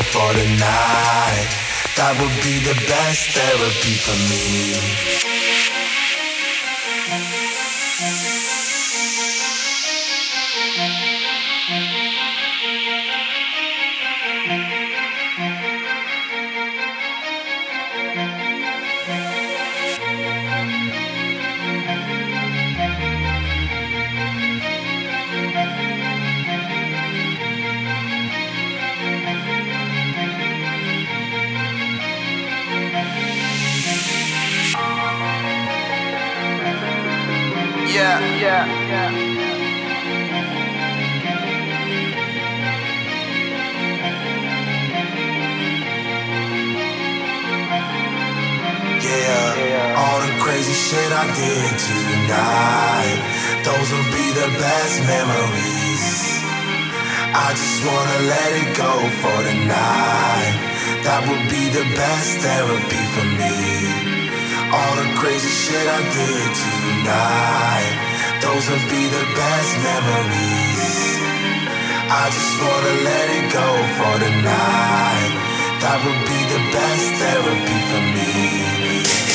for the night. That would be the best therapy for me. Yeah. Yeah, all the crazy shit I did tonight, those will be the best memories. I just wanna let it go for the night. That would be the best therapy for me. All the crazy shit I did tonight, those will be the best memories. I just wanna let it go for the night. That would be the best therapy for me.